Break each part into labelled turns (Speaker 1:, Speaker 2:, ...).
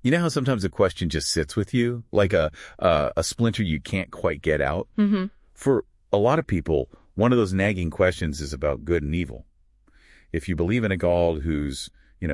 Speaker 1: You know how sometimes a question just sits with you, like a splinter you can't quite get out?
Speaker 2: Mm-hmm.
Speaker 1: For a lot of people, one of those nagging questions is about good and evil. If you believe in a God who's,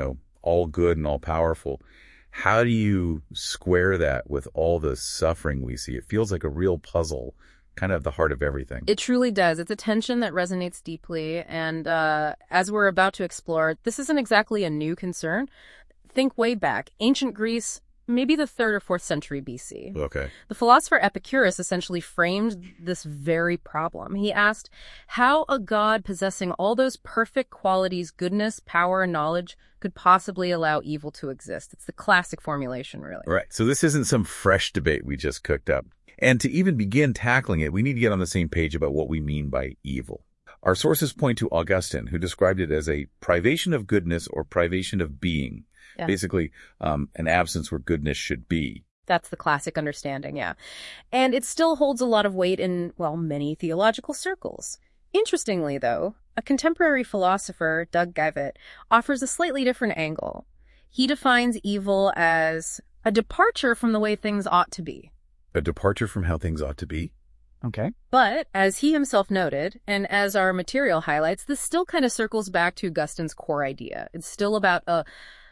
Speaker 1: all good and all powerful, how do you square that with all the suffering we see? It feels like a real puzzle, kind of at the heart of everything.
Speaker 2: It truly does. It's a tension that resonates deeply. And as we're about to explore, this isn't exactly a new concern. Think way back. Ancient Greece, maybe the 3rd or 4th century BC.
Speaker 1: Okay.
Speaker 2: The philosopher Epicurus essentially framed this very problem. He asked how a god possessing all those perfect qualities, goodness, power, and knowledge, could possibly allow evil to exist. It's the classic formulation, really.
Speaker 1: Right. So this isn't some fresh debate we just cooked up. And to even begin tackling it, we need to get on the same page about what we mean by evil. Our sources point to Augustine, who described it as a privation of goodness or privation of being.
Speaker 2: Yeah.
Speaker 1: Basically, an absence where goodness should be.
Speaker 2: That's the classic understanding, yeah. And it still holds a lot of weight in, many theological circles. Interestingly, though, a contemporary philosopher, Doug Geivett, offers a slightly different angle. He defines evil as a departure from the way things ought to be.
Speaker 1: A departure from how things ought to be?
Speaker 3: Okay.
Speaker 2: But, as he himself noted, and as our material highlights, this still kind of circles back to Augustine's core idea. It's still about a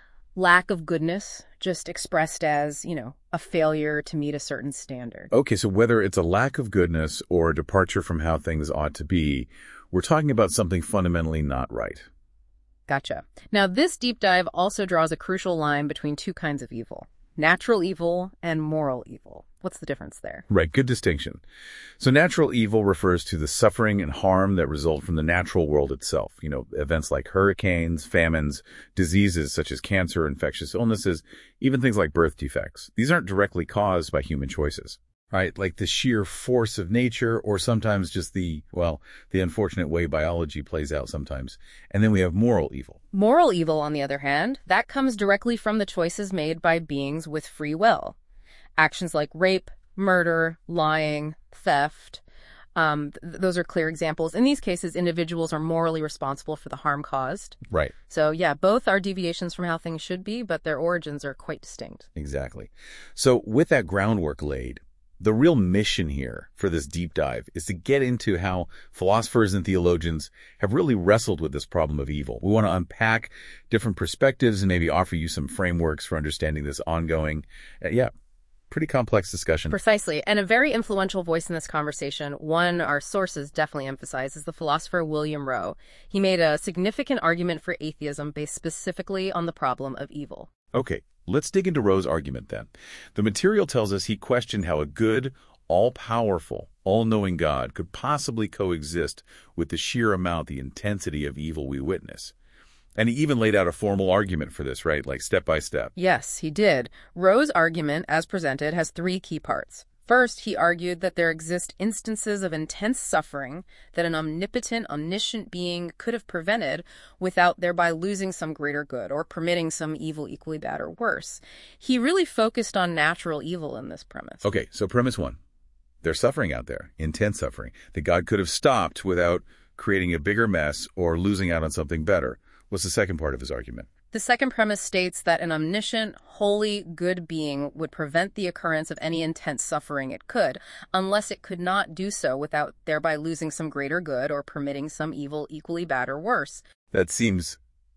Speaker 2: lack of goodness, just expressed as, a failure to meet a certain standard.
Speaker 1: Okay, so whether it's a lack of goodness or a departure from how things ought to be, we're talking about something fundamentally not right.
Speaker 2: Gotcha. Now, this deep dive also draws a crucial line between two kinds of evil: natural evil and moral evil. What's the difference there?
Speaker 1: Right, good distinction. So natural evil refers to the suffering and harm that result from the natural world itself. Events like hurricanes, famines, diseases such as cancer, infectious illnesses, even things like birth defects. These aren't directly caused by human choices, right? Like the sheer force of nature, or sometimes just the unfortunate way biology plays out sometimes. And then we have moral evil.
Speaker 2: Moral evil, on the other hand, that comes directly from the choices made by beings with free will. Actions like rape, murder, lying, theft, those are clear examples. In these cases, individuals are morally responsible for the harm caused.
Speaker 1: Right.
Speaker 2: So, both are deviations from how things should be, but their origins are quite distinct.
Speaker 1: Exactly. So with that groundwork laid, the real mission here for this deep dive is to get into how philosophers and theologians have really wrestled with this problem of evil. We want to unpack different perspectives and maybe offer you some frameworks for understanding this ongoing, pretty complex discussion.
Speaker 2: Precisely. And a very influential voice in this conversation, one our sources definitely emphasize, is the philosopher William Rowe. He made a significant argument for atheism based specifically on the problem of evil.
Speaker 1: Okay, let's dig into Rowe's argument then. The material tells us he questioned how a good, all-powerful, all-knowing God could possibly coexist with the sheer amount, the intensity of evil we witness. And he even laid out a formal argument for this, right? Like step by step.
Speaker 2: Yes, he did. Rowe's argument, as presented, has 3 key parts. First, he argued that there exist instances of intense suffering that an omnipotent, omniscient being could have prevented without thereby losing some greater good or permitting some evil equally bad or worse. He really focused on natural evil in this premise.
Speaker 1: Okay, so premise 1. There's suffering out there, intense suffering, that God could have stopped without creating a bigger mess or losing out on something better. What's the second part of his argument?
Speaker 2: The second premise states that an omniscient, holy, good being would prevent the occurrence of any intense suffering it could, unless it could not do so without thereby losing some greater good or permitting some evil equally bad or worse.
Speaker 1: That seems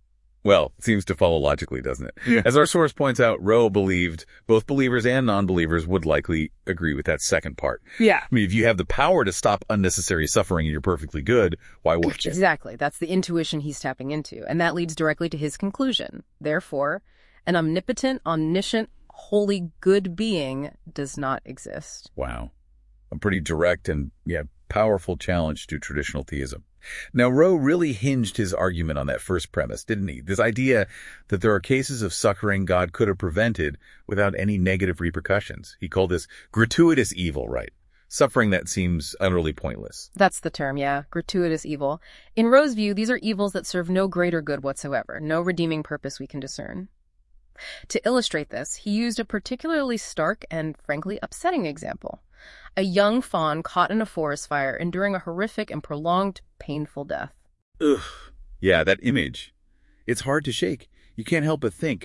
Speaker 1: to follow logically, doesn't it? Yeah. As our source points out, Rowe believed both believers and non-believers would likely agree with that second part.
Speaker 3: Yeah.
Speaker 1: I mean, if you have the power to stop unnecessary suffering and you're perfectly good, why wouldn't you?
Speaker 2: Exactly. That's the intuition he's tapping into. And that leads directly to his conclusion. Therefore, an omnipotent, omniscient, holy, good being does not exist.
Speaker 1: Wow. A pretty direct and, powerful challenge to traditional theism. Now, Rowe really hinged his argument on that first premise, didn't he? This idea that there are cases of suffering God could have prevented without any negative repercussions. He called this gratuitous evil, right? Suffering that seems utterly pointless.
Speaker 2: That's the term, gratuitous evil. In Rowe's view, these are evils that serve no greater good whatsoever, no redeeming purpose we can discern. To illustrate this, he used a particularly stark and, frankly, upsetting example. A young fawn caught in a forest fire, enduring a horrific and prolonged, painful death.
Speaker 1: Ugh. Yeah, that image. It's hard to shake. You can't help but think,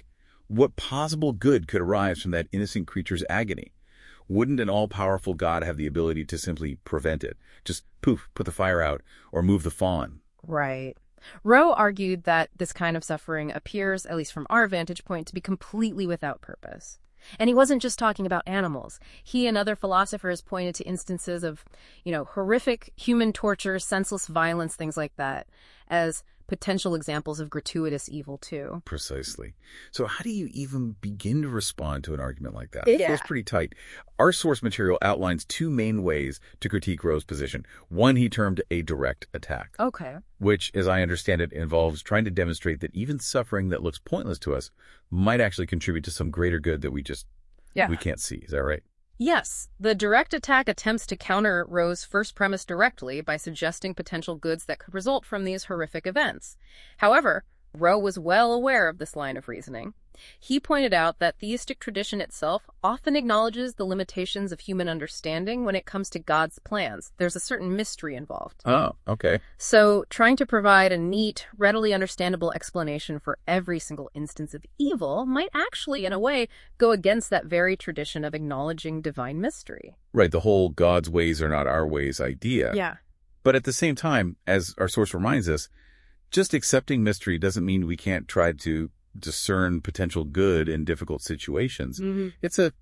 Speaker 1: What possible good could arise from that innocent creature's agony? Wouldn't an all-powerful God have the ability to simply prevent it? Just poof, put the fire out, or move the fawn?
Speaker 2: Right. Rowe argued that this kind of suffering appears, at least from our vantage point, to be completely without purpose. And he wasn't just talking about animals. He and other philosophers pointed to instances of, horrific human torture, senseless violence, things like that, as potential examples of gratuitous evil, too.
Speaker 1: Precisely. So how do you even begin to respond to an argument like that?
Speaker 2: Yeah.
Speaker 1: It feels pretty tight. Our source material outlines two main ways to critique Rowe's position. One he termed a direct attack.
Speaker 2: Okay.
Speaker 1: Which, as I understand it, involves trying to demonstrate that even suffering that looks pointless to us might actually contribute to some greater good that we can't see. Is that right?
Speaker 2: Yes, the direct attack attempts to counter Rowe's first premise directly by suggesting potential goods that could result from these horrific events. However, Rowe was well aware of this line of reasoning. He pointed out that theistic tradition itself often acknowledges the limitations of human understanding when it comes to God's plans. There's a certain mystery involved.
Speaker 1: Oh, okay.
Speaker 2: So trying to provide a neat, readily understandable explanation for every single instance of evil might actually, in a way, go against that very tradition of acknowledging divine mystery.
Speaker 1: Right, the whole God's ways are not our ways idea.
Speaker 2: Yeah.
Speaker 1: But at the same time, as our source reminds us, just accepting mystery doesn't mean we can't try to discern potential good in difficult situations.
Speaker 2: Mm-hmm.
Speaker 1: It's a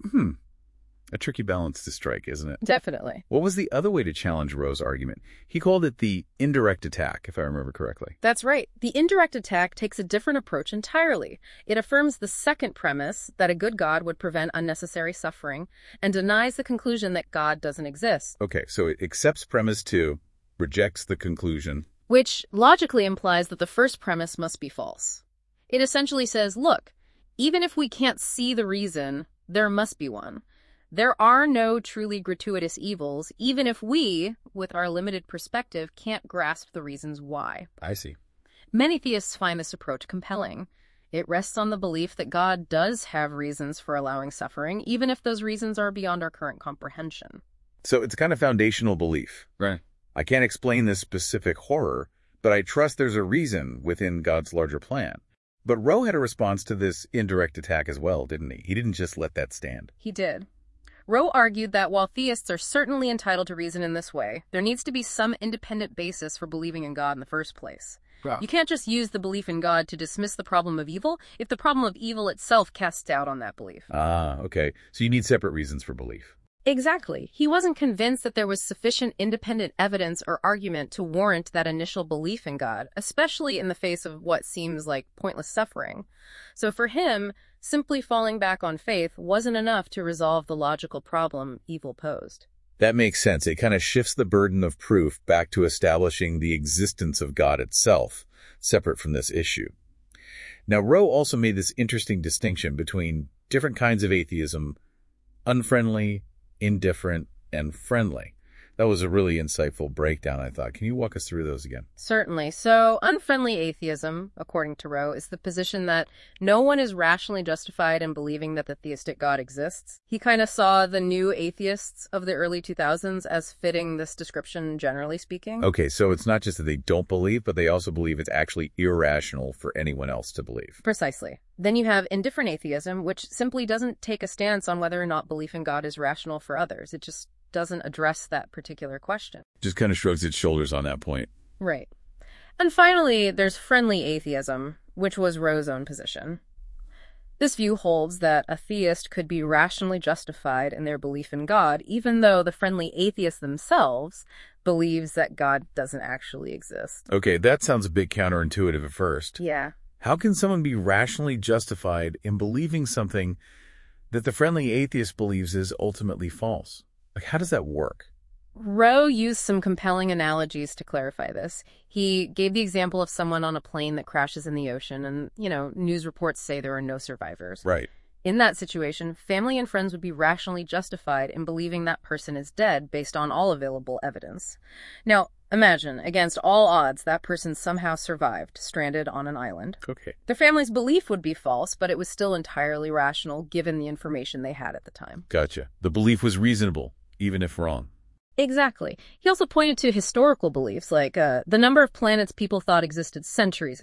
Speaker 1: tricky balance to strike, isn't it?
Speaker 2: Definitely.
Speaker 1: What was the other way to challenge Rowe's argument? He called it the indirect attack, if I remember correctly.
Speaker 2: That's right. The indirect attack takes a different approach entirely. It affirms the second premise that a good God would prevent unnecessary suffering and denies the conclusion that God doesn't exist.
Speaker 1: Okay, so it accepts premise 2, rejects the conclusion.
Speaker 2: Which logically implies that the first premise must be false. It essentially says, look, even if we can't see the reason, there must be one. There are no truly gratuitous evils, even if we, with our limited perspective, can't grasp the reasons why.
Speaker 1: I see.
Speaker 2: Many theists find this approach compelling. It rests on the belief that God does have reasons for allowing suffering, even if those reasons are beyond our current comprehension.
Speaker 1: So it's a kind of foundational belief.
Speaker 3: Right.
Speaker 1: I can't explain this specific horror, but I trust there's a reason within God's larger plan. But Rowe had a response to this indirect attack as well, didn't he? He didn't just let that stand.
Speaker 2: He did. Rowe argued that while theists are certainly entitled to reason in this way, there needs to be some independent basis for believing in God in the first place.
Speaker 3: Wow.
Speaker 2: You can't just use the belief in God to dismiss the problem of evil if the problem of evil itself casts doubt on that belief.
Speaker 1: Ah, okay. So you need separate reasons for belief.
Speaker 2: Exactly. He wasn't convinced that there was sufficient independent evidence or argument to warrant that initial belief in God, especially in the face of what seems like pointless suffering. So for him, simply falling back on faith wasn't enough to resolve the logical problem evil posed.
Speaker 1: That makes sense. It kind of shifts the burden of proof back to establishing the existence of God itself, separate from this issue. Now, Rowe also made this interesting distinction between different kinds of atheism, unfriendly, indifferent, and friendly. That was a really insightful breakdown, I thought. Can you walk us through those again?
Speaker 2: Certainly. So, unfriendly atheism, according to Rowe, is the position that no one is rationally justified in believing that the theistic God exists. He kind of saw the new atheists of the early 2000s as fitting this description, generally speaking.
Speaker 1: Okay, so it's not just that they don't believe, but they also believe it's actually irrational for anyone else to believe.
Speaker 2: Precisely. Then you have indifferent atheism, which simply doesn't take a stance on whether or not belief in God is rational for others. It just doesn't address that particular question.
Speaker 1: Just kind of shrugs its shoulders on that point.
Speaker 2: Right. And finally, there's friendly atheism, which was Rowe's own position. This view holds that a theist could be rationally justified in their belief in God, even though the friendly atheists themselves believes that God doesn't actually exist.
Speaker 1: Okay, that sounds a bit counterintuitive at first.
Speaker 2: Yeah.
Speaker 1: How can someone be rationally justified in believing something that the friendly atheist believes is ultimately false? Like, how does that work?
Speaker 2: Rowe used some compelling analogies to clarify this. He gave the example of someone on a plane that crashes in the ocean and, news reports say there are no survivors.
Speaker 1: Right.
Speaker 2: In that situation, family and friends would be rationally justified in believing that person is dead based on all available evidence. Now, imagine, against all odds, that person somehow survived, stranded on an island.
Speaker 1: Okay.
Speaker 2: Their family's belief would be false, but it was still entirely rational given the information they had at the time.
Speaker 1: Gotcha. The belief was reasonable, even if wrong.
Speaker 2: Exactly. He also pointed to historical beliefs like the number of planets people thought existed centuries ago.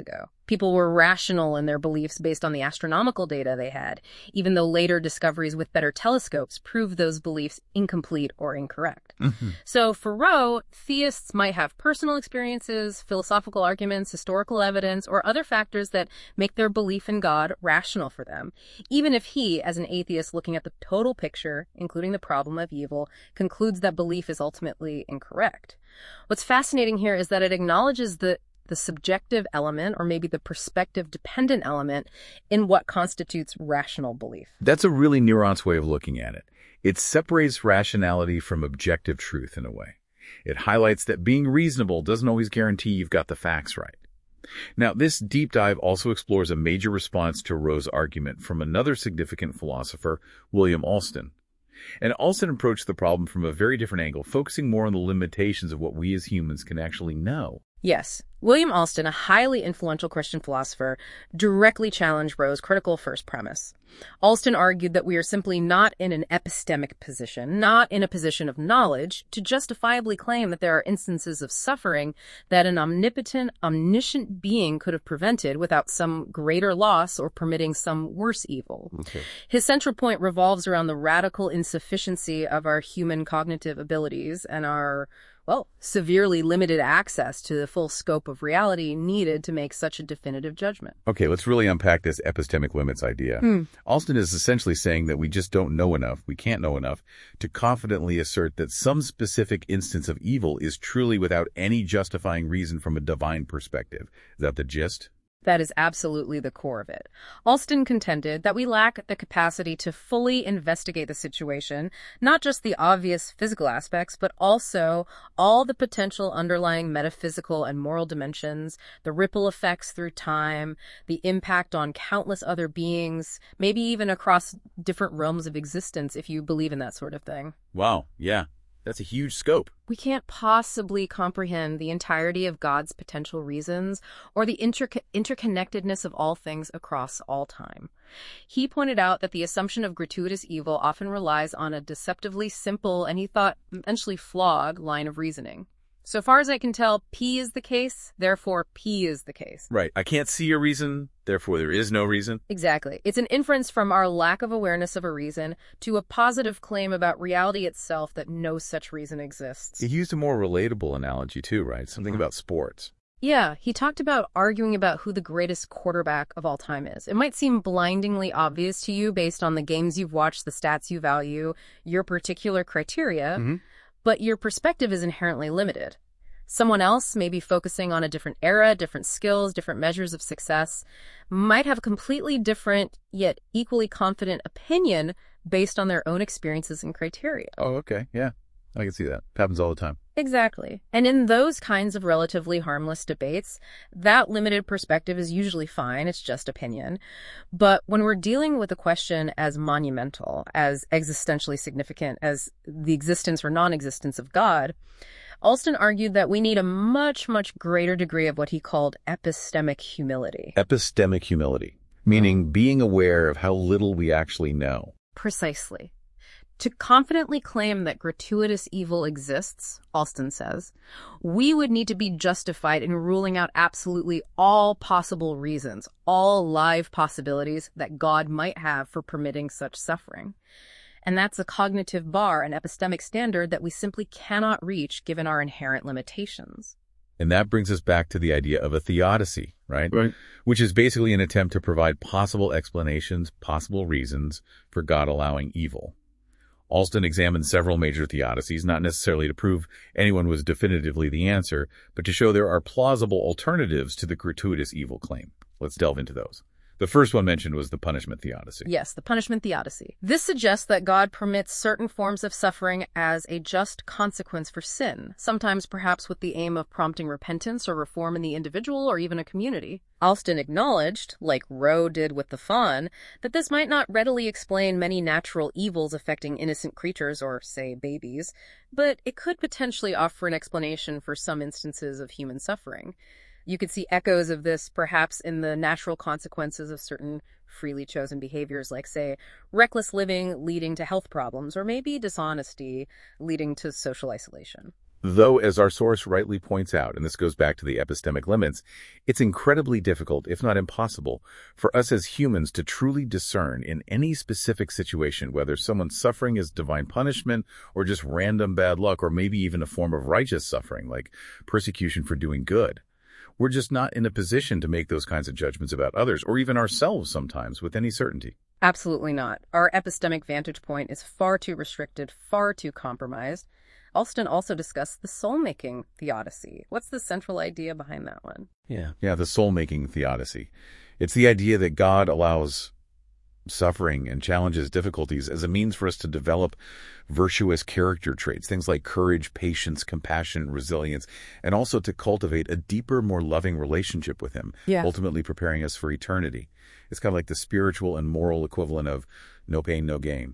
Speaker 2: People were rational in their beliefs based on the astronomical data they had, even though later discoveries with better telescopes proved those beliefs incomplete or incorrect. So for Rowe, theists might have personal experiences, philosophical arguments, historical evidence, or other factors that make their belief in God rational for them, even if he, as an atheist looking at the total picture, including the problem of evil, concludes that belief is ultimately incorrect. What's fascinating here is that it acknowledges the subjective element, or maybe the perspective-dependent element, in what constitutes rational belief.
Speaker 1: That's a really nuanced way of looking at it. It separates rationality from objective truth in a way. It highlights that being reasonable doesn't always guarantee you've got the facts right. Now, this deep dive also explores a major response to Rowe's argument from another significant philosopher, William Alston. And Alston approached the problem from a very different angle, focusing more on the limitations of what we as humans can actually know.
Speaker 2: Yes, William Alston, a highly influential Christian philosopher, directly challenged Rowe's critical first premise. Alston argued that we are simply not in an epistemic position, not in a position of knowledge, to justifiably claim that there are instances of suffering that an omnipotent, omniscient being could have prevented without some greater loss or permitting some worse evil.
Speaker 1: Okay.
Speaker 2: His central point revolves around the radical insufficiency of our human cognitive abilities and our severely limited access to the full scope of reality needed to make such a definitive judgment.
Speaker 1: Okay, let's really unpack this epistemic limits idea. Alston is essentially saying that we just don't know enough, we can't know enough, to confidently assert that some specific instance of evil is truly without any justifying reason from a divine perspective. Is that the gist?
Speaker 2: That is absolutely the core of it. Alston contended that we lack the capacity to fully investigate the situation, not just the obvious physical aspects, but also all the potential underlying metaphysical and moral dimensions, the ripple effects through time, the impact on countless other beings, maybe even across different realms of existence, if you believe in that sort of thing.
Speaker 1: Wow, yeah. That's a huge scope.
Speaker 2: We can't possibly comprehend the entirety of God's potential reasons or the interconnectedness of all things across all time. He pointed out that the assumption of gratuitous evil often relies on a deceptively simple and, he thought, eventually flawed line of reasoning. So far as I can tell, P is the case, therefore P is the case.
Speaker 1: Right. I can't see a reason, therefore there is no reason.
Speaker 2: Exactly. It's an inference from our lack of awareness of a reason to a positive claim about reality itself that no such reason exists.
Speaker 1: He used a more relatable analogy too, right? Something about sports.
Speaker 2: Yeah, he talked about arguing about who the greatest quarterback of all time is. It might seem blindingly obvious to you based on the games you've watched, the stats you value, your particular criteria, but your perspective is inherently limited. Someone else, maybe focusing on a different era, different skills, different measures of success, might have a completely different yet equally confident opinion based on their own experiences and criteria.
Speaker 1: Oh, okay. Yeah, I can see that. It happens all the time.
Speaker 2: Exactly. And in those kinds of relatively harmless debates, that limited perspective is usually fine. It's just opinion. But when we're dealing with a question as monumental, as existentially significant as the existence or non-existence of God, Alston argued that we need a much, much greater degree of what he called epistemic humility.
Speaker 1: Epistemic humility, meaning being aware of how little we actually know.
Speaker 2: Precisely. To confidently claim that gratuitous evil exists, Alston says, we would need to be justified in ruling out absolutely all possible reasons, all live possibilities that God might have for permitting such suffering. And that's a cognitive bar, an epistemic standard that we simply cannot reach given our inherent limitations.
Speaker 1: And that brings us back to the idea of a theodicy, right? Right. Which is basically an attempt to provide possible explanations, possible reasons for God allowing evil. Alston examined several major theodicies, not necessarily to prove anyone was definitively the answer, but to show there are plausible alternatives to the gratuitous evil claim. Let's delve into those. The first one mentioned was the punishment theodicy.
Speaker 2: Yes, the punishment theodicy. This suggests that God permits certain forms of suffering as a just consequence for sin, sometimes perhaps with the aim of prompting repentance or reform in the individual or even a community. Alston acknowledged, like Rowe did with the fawn, that this might not readily explain many natural evils affecting innocent creatures or, say, babies, but it could potentially offer an explanation for some instances of human suffering. You could see echoes of this perhaps in the natural consequences of certain freely chosen behaviors, like, say, reckless living leading to health problems, or maybe dishonesty leading to social isolation.
Speaker 1: Though, as our source rightly points out, and this goes back to the epistemic limits, it's incredibly difficult, if not impossible, for us as humans to truly discern in any specific situation whether someone's suffering is divine punishment or just random bad luck, or maybe even a form of righteous suffering, like persecution for doing good. We're just not in a position to make those kinds of judgments about others, or even ourselves sometimes, with any certainty.
Speaker 2: Absolutely not. Our epistemic vantage point is far too restricted, far too compromised. Alston also discussed the soul-making theodicy. What's the central idea behind that one?
Speaker 1: Yeah, the soul-making theodicy. It's the idea that God allows suffering and challenges, difficulties, as a means for us to develop virtuous character traits, things like courage, patience, compassion, resilience, and also to cultivate a deeper, more loving relationship with Him, ultimately preparing us for eternity. It's kind of like the spiritual and moral equivalent of no pain, no gain,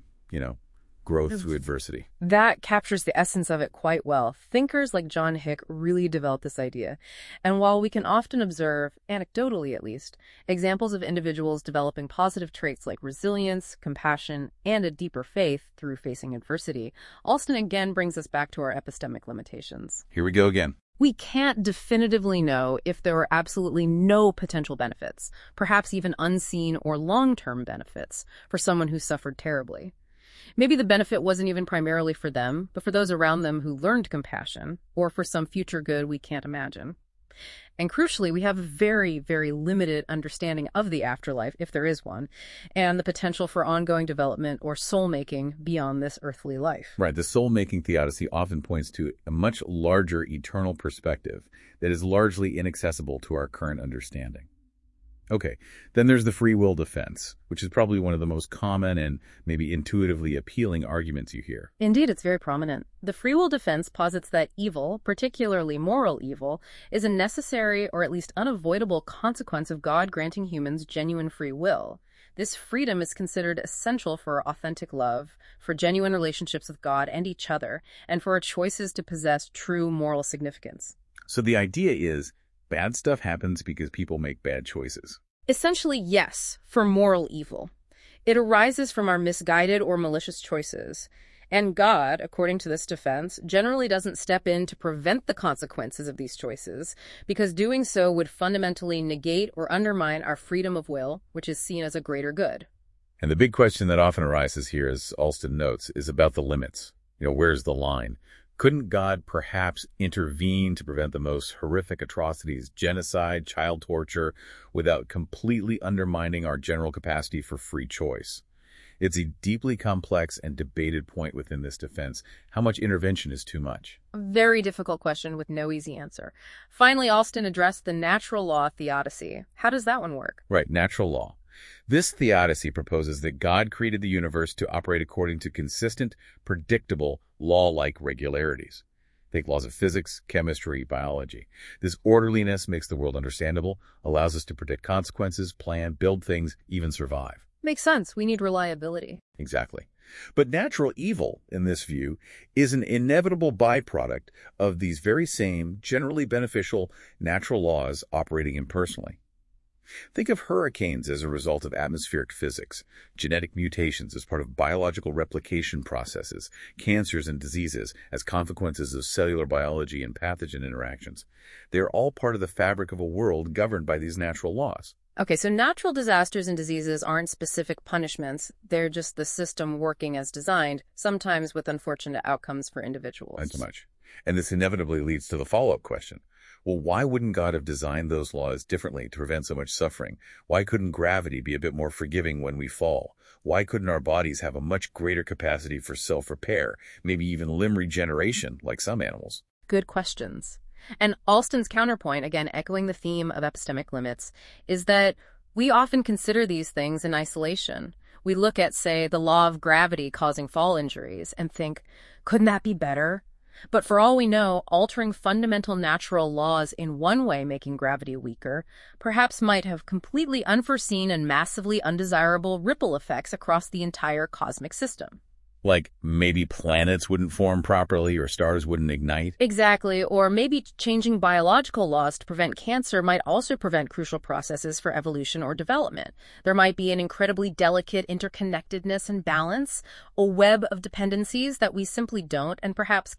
Speaker 1: growth through adversity.
Speaker 2: That captures the essence of it quite well. Thinkers like John Hick really developed this idea. And while we can often observe, anecdotally at least, examples of individuals developing positive traits like resilience, compassion, and a deeper faith through facing adversity, Alston again brings us back to our epistemic limitations.
Speaker 1: Here we go again.
Speaker 2: We can't definitively know if there were absolutely no potential benefits, perhaps even unseen or long-term benefits, for someone who suffered terribly. Maybe the benefit wasn't even primarily for them, but for those around them who learned compassion, or for some future good we can't imagine. And crucially, we have a very, very limited understanding of the afterlife, if there is one, and the potential for ongoing development or soul-making beyond this earthly life.
Speaker 1: Right. The soul-making theodicy often points to a much larger eternal perspective that is largely inaccessible to our current understanding. Okay, then there's the free will defense, which is probably one of the most common and maybe intuitively appealing arguments you hear.
Speaker 2: Indeed, it's very prominent. The free will defense posits that evil, particularly moral evil, is a necessary or at least unavoidable consequence of God granting humans genuine free will. This freedom is considered essential for authentic love, for genuine relationships with God and each other, and for our choices to possess true moral significance.
Speaker 1: So the idea is, bad stuff happens because people make bad choices.
Speaker 2: Essentially, yes, for moral evil. It arises from our misguided or malicious choices. And God, according to this defense, generally doesn't step in to prevent the consequences of these choices, because doing so would fundamentally negate or undermine our freedom of will, which is seen as a greater good.
Speaker 1: And the big question that often arises here, as Alston notes, is about the limits. Where's the line? Couldn't God perhaps intervene to prevent the most horrific atrocities, genocide, child torture, without completely undermining our general capacity for free choice? It's a deeply complex and debated point within this defense. How much intervention is too much?
Speaker 2: A very difficult question with no easy answer. Finally, Alston addressed the natural law theodicy. How does that one work?
Speaker 1: Right, natural law. This theodicy proposes that God created the universe to operate according to consistent, predictable, law-like regularities. Think laws of physics, chemistry, biology. This orderliness makes the world understandable, allows us to predict consequences, plan, build things, even survive.
Speaker 2: Makes sense. We need reliability.
Speaker 1: Exactly. But natural evil, in this view, is an inevitable byproduct of these very same, generally beneficial natural laws operating impersonally. Think of hurricanes as a result of atmospheric physics, genetic mutations as part of biological replication processes, cancers and diseases as consequences of cellular biology and pathogen interactions. They are all part of the fabric of a world governed by these natural laws.
Speaker 2: Okay, so natural disasters and diseases aren't specific punishments. They're just the system working as designed, sometimes with unfortunate outcomes for individuals.
Speaker 1: Not so much. And this inevitably leads to the follow-up question. Well, why wouldn't God have designed those laws differently to prevent so much suffering? Why couldn't gravity be a bit more forgiving when we fall? Why couldn't our bodies have a much greater capacity for self-repair, maybe even limb regeneration, like some animals?
Speaker 2: Good questions. And Alston's counterpoint, again echoing the theme of epistemic limits, is that we often consider these things in isolation. We look at, say, the law of gravity causing fall injuries and think, couldn't that be better? But for all we know, altering fundamental natural laws in one way, making gravity weaker, perhaps might have completely unforeseen and massively undesirable ripple effects across the entire cosmic system.
Speaker 1: Like maybe planets wouldn't form properly or stars wouldn't ignite?
Speaker 2: Exactly, or maybe changing biological laws to prevent cancer might also prevent crucial processes for evolution or development. There might be an incredibly delicate interconnectedness and balance, a web of dependencies that we simply don't and perhaps can't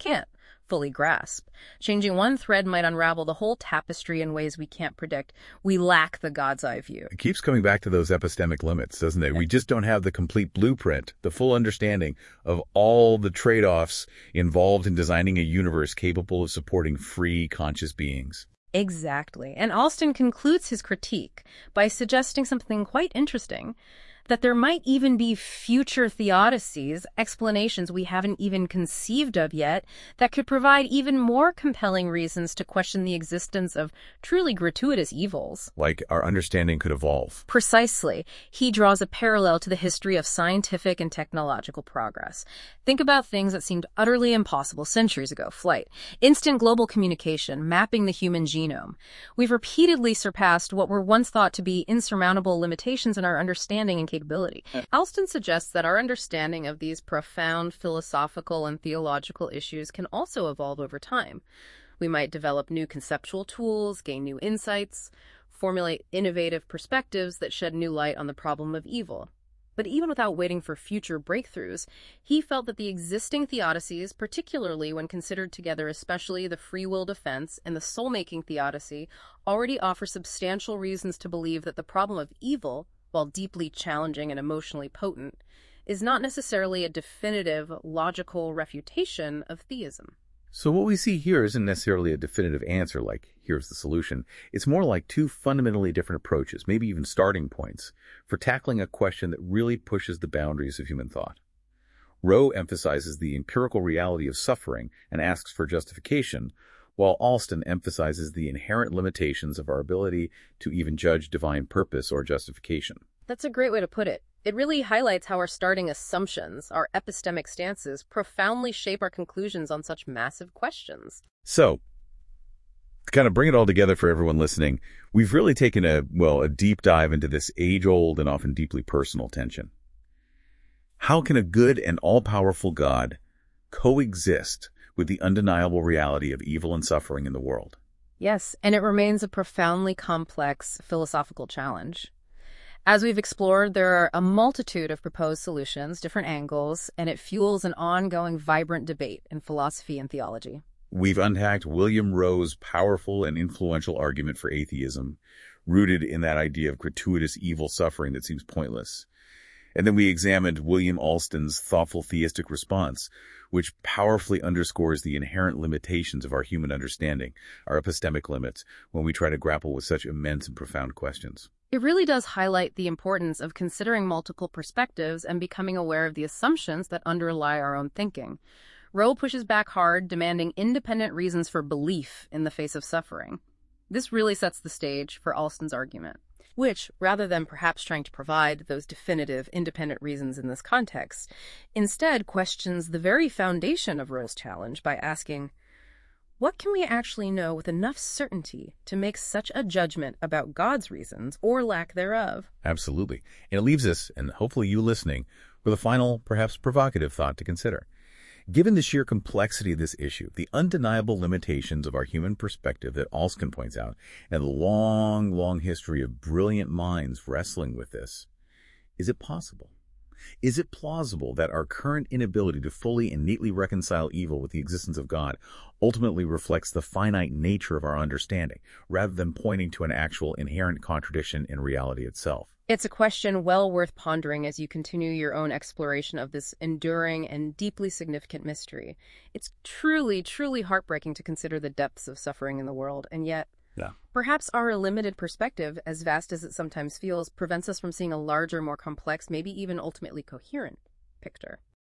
Speaker 2: fully grasp. Changing one thread might unravel the whole tapestry in ways we can't predict. We lack the God's eye view.
Speaker 1: It keeps coming back to those epistemic limits, doesn't it? We just don't have the complete blueprint, the full understanding of all the trade-offs involved in designing a universe capable of supporting free, conscious beings.
Speaker 2: Exactly. And Alston concludes his critique by suggesting something quite interesting, that there might even be future theodicies, explanations we haven't even conceived of yet, that could provide even more compelling reasons to question the existence of truly gratuitous evils.
Speaker 1: Like our understanding could evolve.
Speaker 2: Precisely. He draws a parallel to the history of scientific and technological progress. Think about things that seemed utterly impossible centuries ago: flight, instant global communication, mapping the human genome. We've repeatedly surpassed what were once thought to be insurmountable limitations in our understanding and capability. Alston suggests that our understanding of these profound philosophical and theological issues can also evolve over time. We might develop new conceptual tools, gain new insights, formulate innovative perspectives that shed new light on the problem of evil. But even without waiting for future breakthroughs, he felt that the existing theodicies, particularly when considered together, especially the free will defense and the soul-making theodicy, already offer substantial reasons to believe that the problem of evil, while deeply challenging and emotionally potent, is not necessarily a definitive, logical refutation of theism.
Speaker 1: So what we see here isn't necessarily a definitive answer, like, here's the solution. It's more like two fundamentally different approaches, maybe even starting points, for tackling a question that really pushes the boundaries of human thought. Rowe emphasizes the empirical reality of suffering and asks for justification, while Alston emphasizes the inherent limitations of our ability to even judge divine purpose or justification.
Speaker 2: That's a great way to put it. It really highlights how our starting assumptions, our epistemic stances, profoundly shape our conclusions on such massive questions.
Speaker 1: So, to kind of bring it all together for everyone listening, we've really taken a deep dive into this age-old and often deeply personal tension. How can a good and all-powerful God coexist with the undeniable reality of evil and suffering in the world?
Speaker 2: Yes, and it remains a profoundly complex philosophical challenge. As we've explored, there are a multitude of proposed solutions, different angles, and it fuels an ongoing, vibrant debate in philosophy and theology.
Speaker 1: We've unpacked William Rowe's powerful and influential argument for atheism, rooted in that idea of gratuitous evil suffering that seems pointless. And then we examined William Alston's thoughtful theistic response, which powerfully underscores the inherent limitations of our human understanding, our epistemic limits, when we try to grapple with such immense and profound questions.
Speaker 2: It really does highlight the importance of considering multiple perspectives and becoming aware of the assumptions that underlie our own thinking. Rowe pushes back hard, demanding independent reasons for belief in the face of suffering. This really sets the stage for Alston's argument, which, rather than perhaps trying to provide those definitive, independent reasons in this context, instead questions the very foundation of Rowe's challenge by asking, what can we actually know with enough certainty to make such a judgment about God's reasons or lack thereof?
Speaker 1: Absolutely. And it leaves us, and hopefully you listening, with a final, perhaps provocative thought to consider. Given the sheer complexity of this issue, the undeniable limitations of our human perspective that Alston points out, and the long, long history of brilliant minds wrestling with this, is it possible? Is it plausible that our current inability to fully and neatly reconcile evil with the existence of God ultimately reflects the finite nature of our understanding, rather than pointing to an actual inherent contradiction in reality itself?
Speaker 2: It's a question well worth pondering as you continue your own exploration of this enduring and deeply significant mystery. It's truly, truly heartbreaking to consider the depths of suffering in the world, and yet, perhaps our limited perspective, as vast as it sometimes feels, prevents us from seeing a larger, more complex, maybe even ultimately coherent picture.